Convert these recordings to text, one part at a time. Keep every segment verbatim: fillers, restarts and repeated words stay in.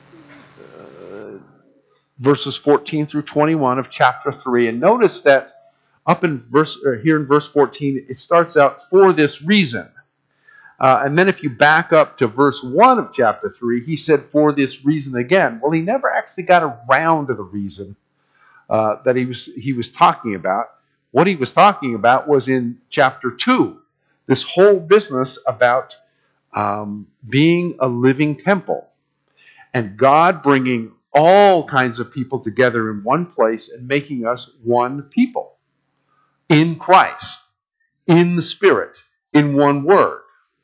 uh, verses fourteen through twenty-one of chapter three. And notice that up in verse uh, here in verse fourteen, it starts out for this reason. Uh, and then if you back up to verse one of chapter three, he said for this reason again. Well, he never actually got around to the reason uh, that he was he was talking about. What he was talking about was in chapter two, this whole business about um, being a living temple and God bringing all kinds of people together in one place and making us one people in Christ, in the Spirit, in one word.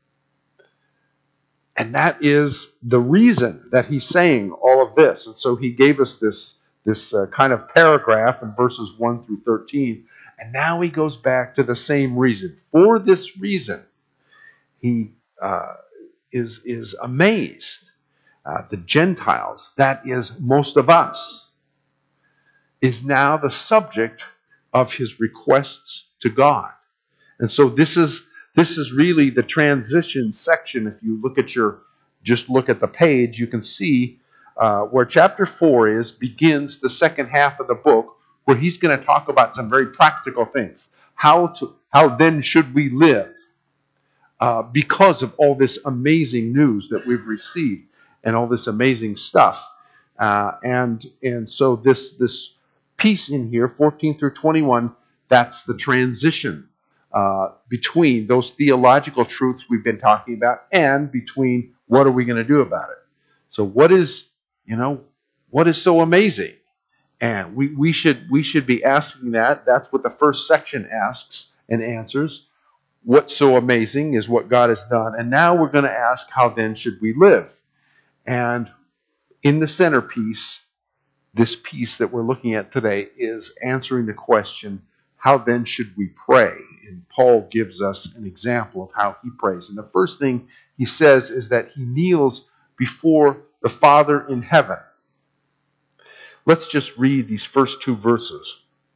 And that is the reason that he's saying all of this. And so he gave us this, this uh, kind of paragraph in verses one through thirteen. And now he goes back to the same reason. For this reason, he uh, is, is amazed. Uh, the Gentiles, that is most of us, is now the subject of his requests to God. And so this is this is really the transition section. If you look at your, just look at the page, you can see uh, where chapter four is, begins the second half of the book, where he's going to talk about some very practical things. How to how then should we live uh, because of all this amazing news that we've received and all this amazing stuff. Uh, and and so this this piece in here, fourteen through twenty-one, that's the transition uh, between those theological truths we've been talking about and between what are we going to do about it. So what is, you know, what is so amazing? And we, we should we should be asking that. That's what the first section asks and answers. What's so amazing is what God has done. And now we're going to ask, how then should we live? And in the centerpiece, this piece that we're looking at today is answering the question, how then should we pray? And Paul gives us an example of how he prays. And the first thing he says is that he kneels before the Father in heaven. Let's just read these first two verses.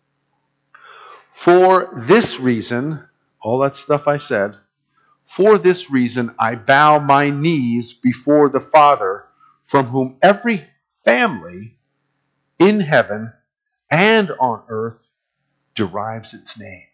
For this reason, all that stuff I said, for this reason I bow my knees before the Father, from whom every family in heaven and on earth derives its name.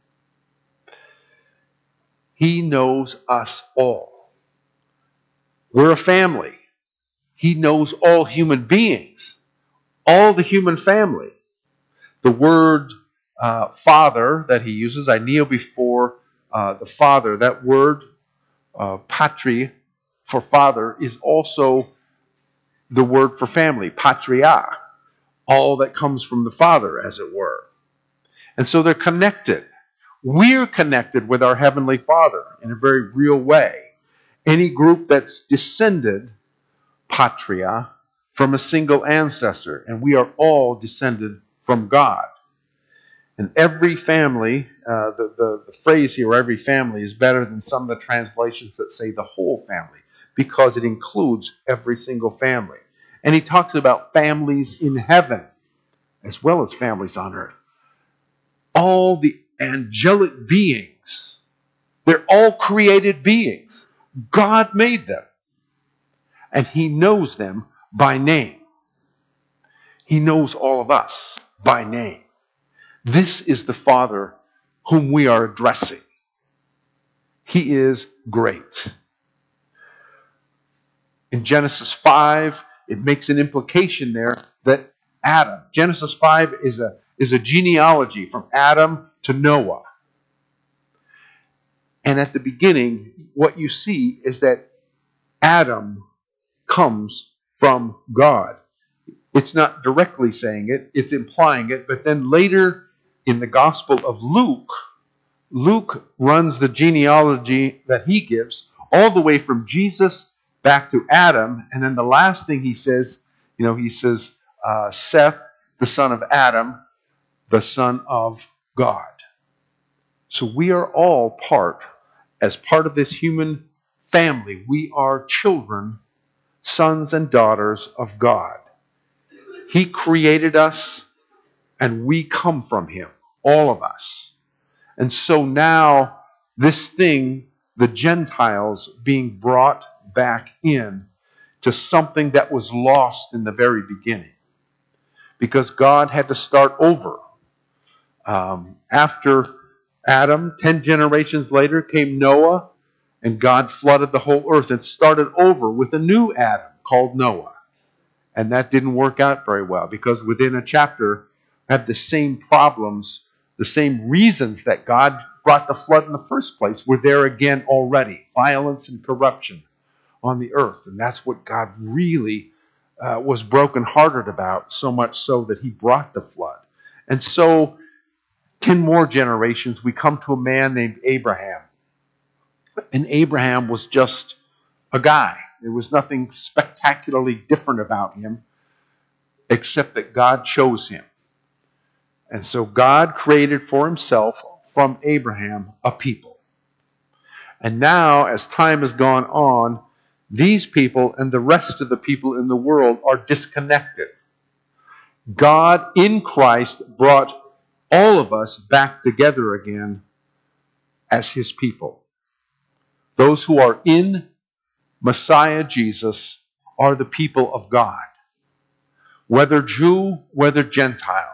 He knows us all. We're a family. He knows all human beings, all the human family. The word uh, Father that he uses, I kneel before uh, the Father. That word, uh, patri, for father, is also the word for family, patria, all that comes from the Father, as it were. And so they're connected. We're connected with our Heavenly Father in a very real way. Any group that's descended, patria, from a single ancestor, and we are all descended from God. And every family, uh, the, the, the phrase here, every family, is better than some of the translations that say the whole family, because it includes every single family. And he talks about families in heaven, as well as families on earth. All the angelic beings, they're all created beings. God made them. And he knows them by name. He knows all of us by name. This is the Father whom we are addressing. He is great. In Genesis five, it makes an implication there that Adam, Genesis five is a, is a genealogy from Adam to Noah. And at the beginning, what you see is that Adam comes from God. It's not directly saying it, it's implying it, but then later in the Gospel of Luke, Luke runs the genealogy that he gives all the way from Jesus back to Adam, and then the last thing he says, you know, he says, uh, Seth, the son of Adam, the son of God. So we are all part, as part of this human family, we are children, sons and daughters of God. He created us, and we come from him, all of us. And so now, this thing, the Gentiles being brought back in, to something that was lost in the very beginning. Because God had to start over. Um, after Adam, ten generations later came Noah, and God flooded the whole earth and started over with a new Adam called Noah. And that didn't work out very well because within a chapter had the same problems, the same reasons that God brought the flood in the first place were there again already. Violence and corruption on the earth. And that's what God really uh, was brokenhearted about, so much so that he brought the flood. And so, ten more generations, we come to a man named Abraham. And Abraham was just a guy. There was nothing spectacularly different about him, except that God chose him. And so God created for himself from Abraham a people. And now, as time has gone on, these people and the rest of the people in the world are disconnected. God in Christ brought all of us back together again as his people. Those who are in Messiah Jesus are the people of God. Whether Jew, whether Gentile,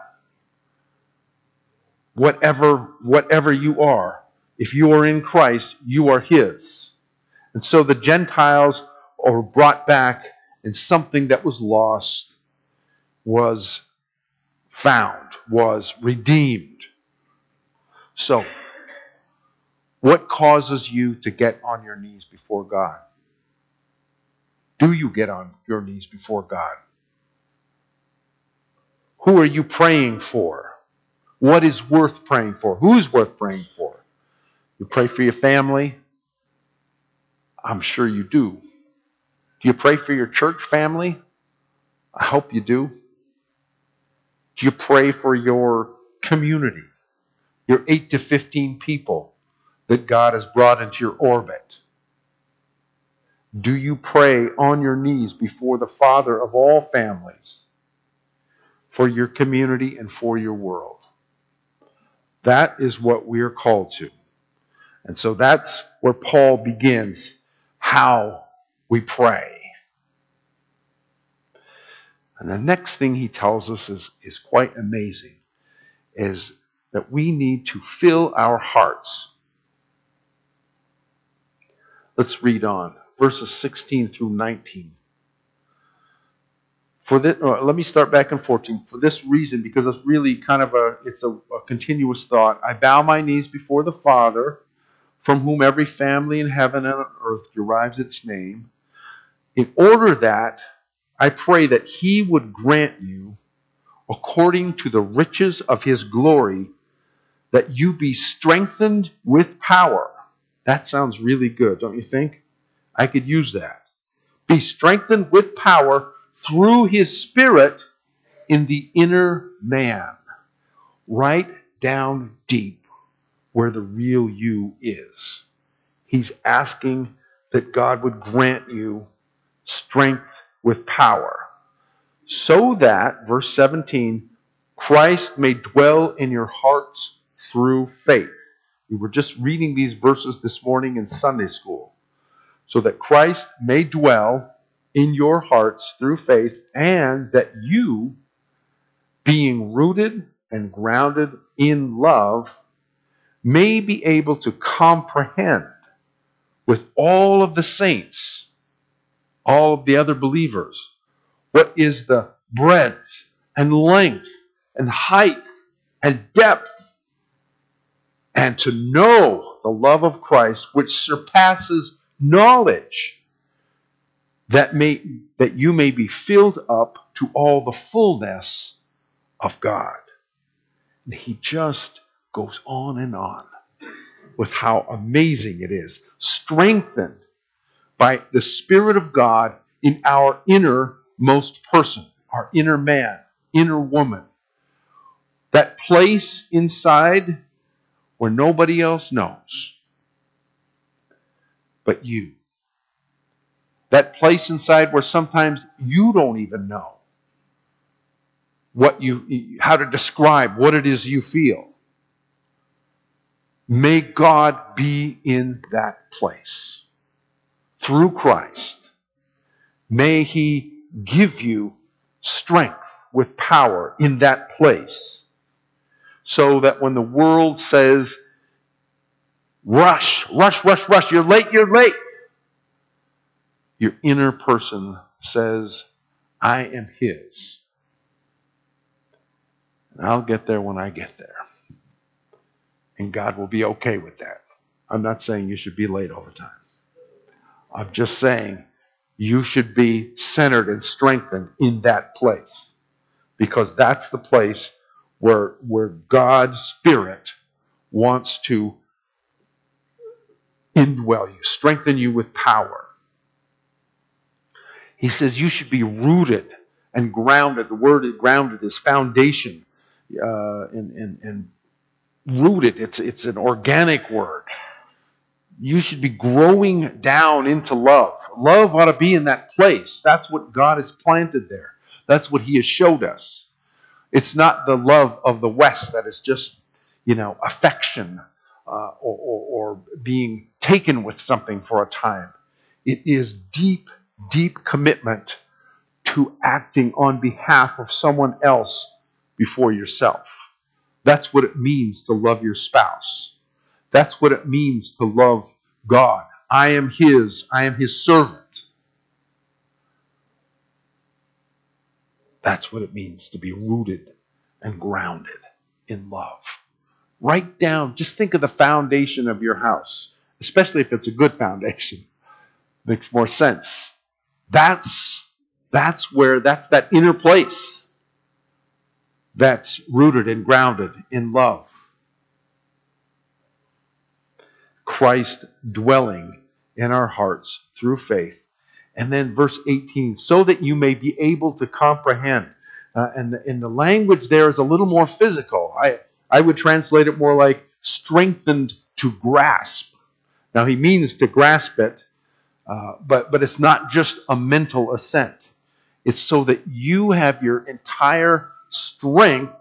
whatever, whatever you are, if you are in Christ, you are his. And so the Gentiles are brought back, and something that was lost was found, was redeemed. So, what causes you to get on your knees before God? Do you get on your knees before God? Who are you praying for? What is worth praying for? Who's worth praying for? You pray for your family? I'm sure you do. Do you pray for your church family? I hope you do. Do you pray for your community? Your eight to fifteen people that God has brought into your orbit? Do you pray on your knees before the Father of all families for your community and for your world? That is what we are called to. And so that's where Paul begins how we pray. And the next thing he tells us is, is quite amazing, is that we need to fill our hearts. Let's read on, verses sixteen through nineteen. For this, uh, let me start back in fourteen. For this reason, because it's really kind of a, it's a, a continuous thought. I bow my knees before the Father, from whom every family in heaven and on earth derives its name, in order that I pray that he would grant you, according to the riches of his glory, that you be strengthened with power. That sounds really good, don't you think? I could use that. Be strengthened with power through his Spirit in the inner man. Right down deep where the real you is. He's asking that God would grant you strength with power. So that, verse seventeen, Christ may dwell in your hearts through faith. We were just reading these verses this morning in Sunday school. So that Christ may dwell in your hearts through faith, and that you, being rooted and grounded in love, may be able to comprehend with all of the saints, all of the other believers, what is the breadth and length and height and depth, and to know the love of Christ which surpasses knowledge, that may that you may be filled up to all the fullness of God. And he just goes on and on with how amazing it is, strengthened by the Spirit of God in our innermost person, our inner man, inner woman. That place inside where nobody else knows but you. That place inside where sometimes you don't even know what you, how to describe what it is you feel. May God be in that place through Christ. May He give you strength with power in that place, so that when the world says, rush, rush, rush, rush, you're late, you're late, your inner person says, I am His. And I'll get there when I get there. And God will be okay with that. I'm not saying you should be late all the time. I'm just saying you should be centered and strengthened in that place. Because that's the place where, where God's Spirit wants to indwell you, strengthen you with power. He says you should be rooted and grounded. The word grounded is foundation. Uh, and, and, and rooted, it's, it's an organic word. You should be growing down into love. Love ought to be in that place. That's what God has planted there. That's what He has showed us. It's not the love of the West that is just, you know, affection uh, or, or, or being taken with something for a time. It is deep, deep commitment to acting on behalf of someone else before yourself. That's what it means to love your spouse. That's what it means to love God. I am His. I am His servant. That's what it means to be rooted and grounded in love. Write down, just think of the foundation of your house, especially if it's a good foundation. Makes more sense. That's, that's where, that's that inner place that's rooted and grounded in love. Christ dwelling in our hearts through faith. And then verse eighteen, so that you may be able to comprehend. Uh, and, the, and the language there is a little more physical. I, I would translate it more like strengthened to grasp. Now he means to grasp it, uh, but, but it's not just a mental assent. It's so that you have your entire strength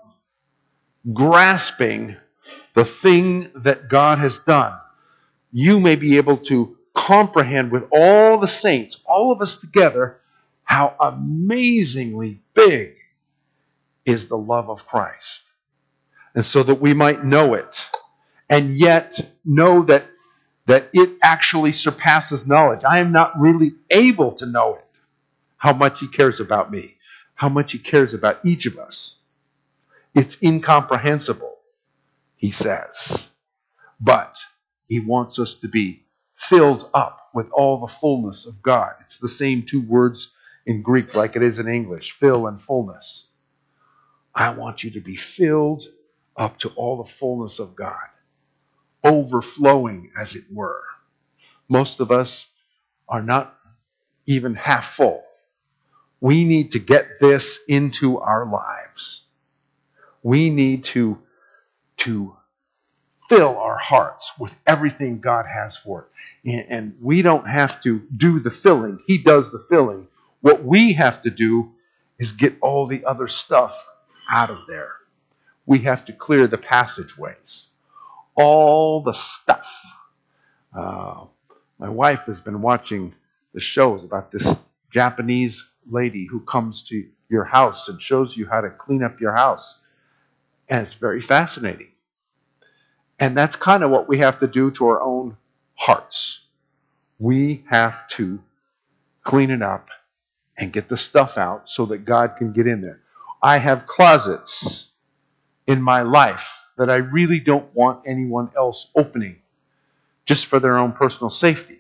grasping the thing that God has done. You may be able to comprehend with all the saints, all of us together, how amazingly big is the love of Christ. And so that we might know it, and yet know that, that it actually surpasses knowledge. I am not really able to know it, how much He cares about me, how much He cares about each of us. It's incomprehensible, He says. But He wants us to be filled up with all the fullness of God. It's the same two words in Greek like it is in English, fill and fullness. I want you to be filled up to all the fullness of God, overflowing, as it were. Most of us are not even half full. We need to get this into our lives. We need to, to fill our hearts with everything God has for it. And, and we don't have to do the filling. He does the filling. What we have to do is get all the other stuff out of there. We have to clear the passageways. All the stuff. Uh, my wife has been watching the shows about this Japanese lady who comes to your house and shows you how to clean up your house. And it's very fascinating. And that's kind of what we have to do to our own hearts. We have to clean it up and get the stuff out so that God can get in there. I have closets in my life that I really don't want anyone else opening just for their own personal safety.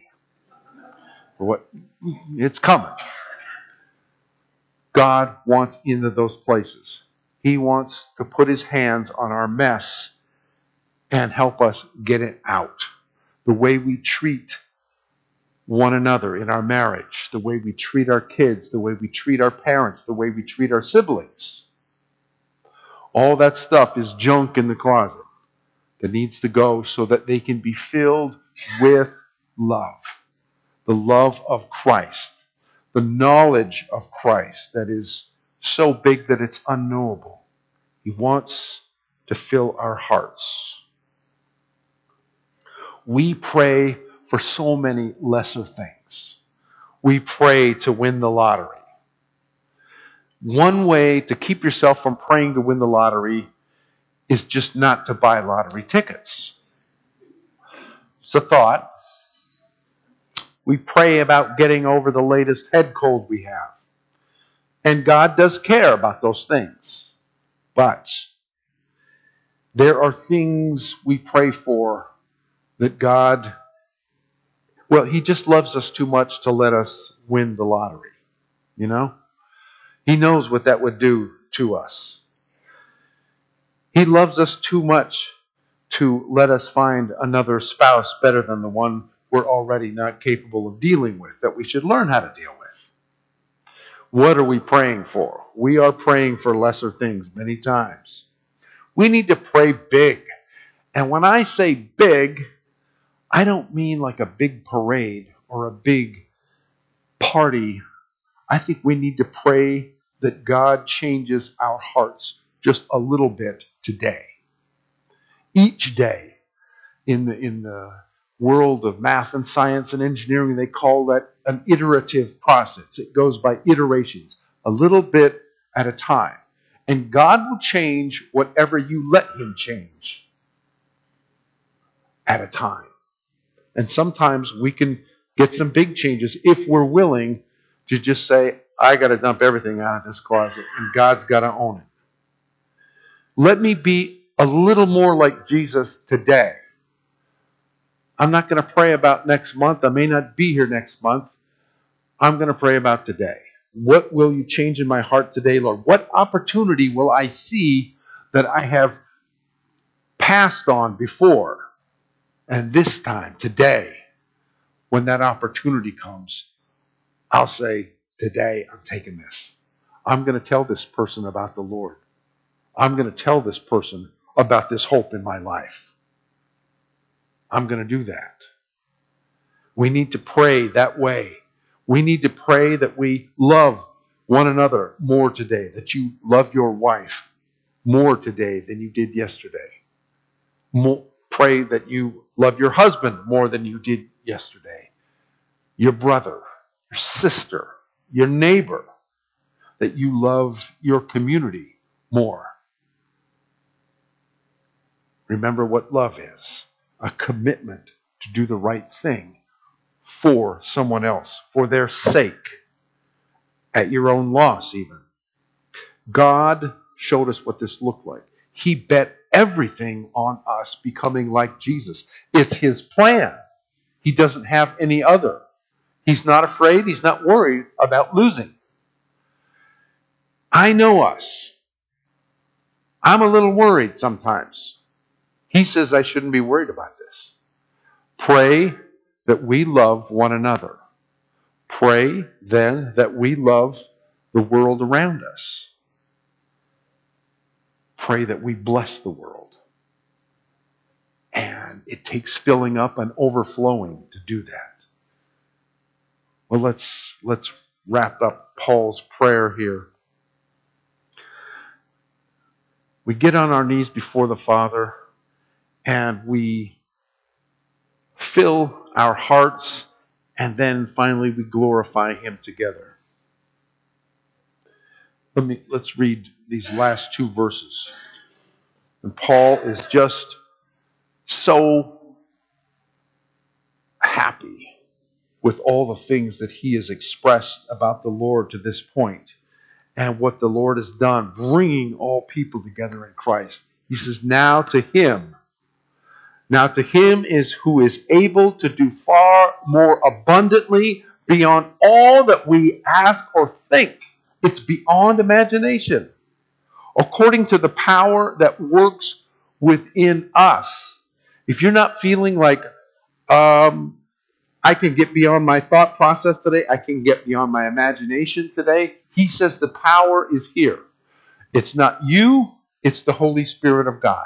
What? It's coming. God wants into those places. He wants to put His hands on our mess and help us get it out. The way we treat one another in our marriage, the way we treat our kids, the way we treat our parents, the way we treat our siblings. All that stuff is junk in the closet that needs to go so that they can be filled with love. The love of Christ. The knowledge of Christ that is so big that it's unknowable. He wants to fill our hearts. We pray for so many lesser things. we pray to win the lottery. One way to keep yourself from praying to win the lottery is just not to buy lottery tickets. It's a thought. We pray about getting over the latest head cold we have. And God does care about those things. But there are things we pray for that God, well, He just loves us too much to let us win the lottery. You know? He knows what that would do to us. He loves us too much to let us find another spouse better than the one we're already not capable of dealing with, that we should learn how to deal with. What are we praying for? We are praying for lesser things many times. We need to pray big. And when I say big, I don't mean like a big parade or a big party. I think we need to pray that God changes our hearts just a little bit today. Each day. In the, in the world of math and science and engineering, they call that an iterative process. It goes by iterations, a little bit at a time. And God will change whatever you let Him change at a time. And sometimes we can get some big changes if we're willing to just say, I got to dump everything out of this closet, and God's got to own it. Let me be a little more like Jesus today. I'm not going to pray about next month. I may not be here next month. I'm going to pray about today. What will you change in my heart today, Lord? What opportunity will I see that I have passed on before? And this time, today, when that opportunity comes, I'll say, today I'm taking this. I'm going to tell this person about the Lord. I'm going to tell this person about this hope in my life. I'm going to do that. We need to pray that way. We need to pray that we love one another more today, that you love your wife more today than you did yesterday. More, pray that you love your husband more than you did yesterday. Your brother, your sister, your neighbor, that you love your community more. Remember what love is. A commitment to do the right thing for someone else, for their sake, at your own loss even. God showed us what this looked like. He bet everything on us becoming like Jesus. It's His plan. He doesn't have any other. He's not afraid. He's not worried about losing. I know us. I'm a little worried sometimes. He says I shouldn't be worried about this. Pray that we love one another. Pray then that we love the world around us. Pray that we bless the world. And it takes filling up and overflowing to do that. Well, let's let's wrap up Paul's prayer here. We get on our knees before the Father and we fill our hearts, and then finally we glorify Him together. Let me let's read these last two verses. And Paul is just so happy with all the things that he has expressed about the Lord to this point and what the Lord has done, bringing all people together in Christ. He says, now to Him, now to Him is who is able to do far more abundantly beyond all that we ask or think. It's beyond imagination. According to the power that works within us. If you're not feeling like, um, I can get beyond my thought process today, I can get beyond my imagination today, he says the power is here. It's not you, it's the Holy Spirit of God.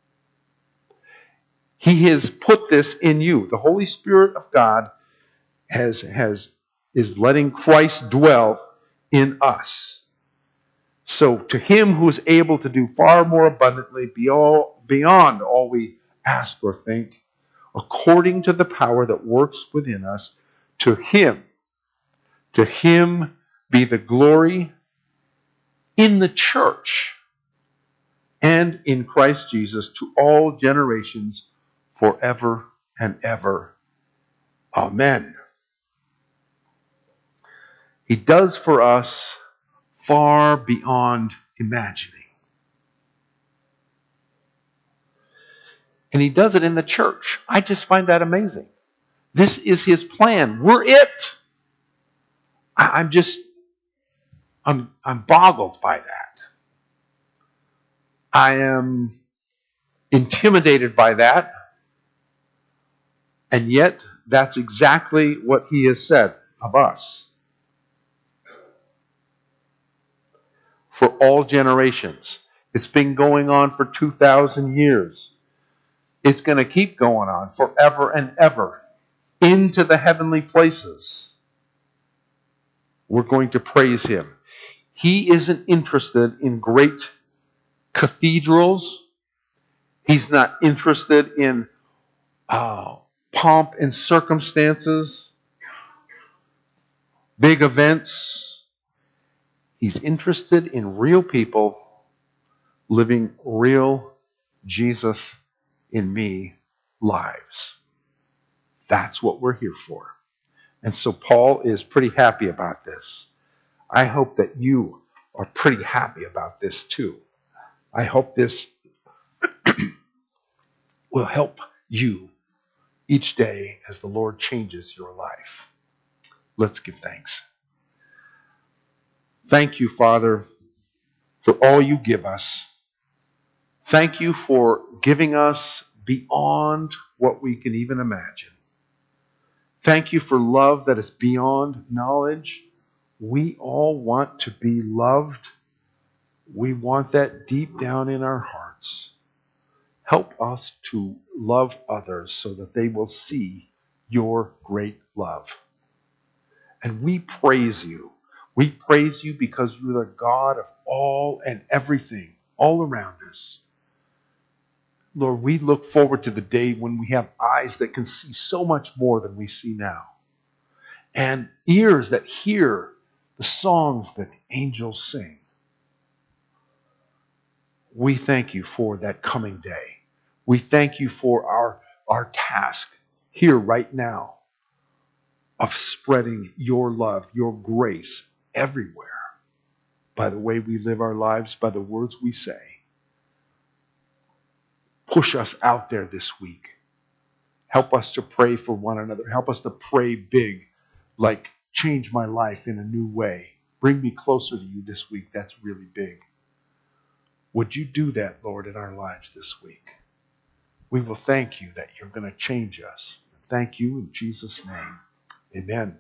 He has put this in you. The Holy Spirit of God has, has, is letting Christ dwell in us. So to Him who is able to do far more abundantly beyond all we ask or think, according to the power that works within us, to Him To him be the glory in the church and in Christ Jesus to all generations forever and ever. Amen. He does for us far beyond imagining. And he does it in the church. I just find that amazing. This is his plan. We're it. I, I'm just, I'm, I'm boggled by that. I am intimidated by that. And yet, that's exactly what he has said of us. For all generations. It's been going on for two thousand years. It's going to keep going on forever and ever. Into the heavenly places. We're going to praise him. He isn't interested in great cathedrals. He's not interested in uh, pomp and circumstances, big events. He's interested in real people living real Jesus in me lives. That's what we're here for. And so Paul is pretty happy about this. I hope that you are pretty happy about this too. I hope this will help you each day as the Lord changes your life. Let's give thanks. Thank you, Father, for all you give us. Thank you for giving us beyond what we can even imagine. Thank you for love that is beyond knowledge. We all want to be loved. We want that deep down in our hearts. Help us to love others so that they will see your great love. And we praise you. We praise you because you're the God of all and everything, all around us. Lord, we look forward to the day when we have eyes that can see so much more than we see now. And ears that hear the songs that the angels sing. We thank you for that coming day. We thank you for our, our task here right now of spreading your love, your grace everywhere by the way we live our lives, by the words we say. Push us out there this week. Help us to pray for one another. Help us to pray big, like change my life in a new way. Bring me closer to you this week. That's really big. Would you do that, Lord, in our lives this week? We will thank you that you're going to change us. Thank you in Jesus' name. Amen.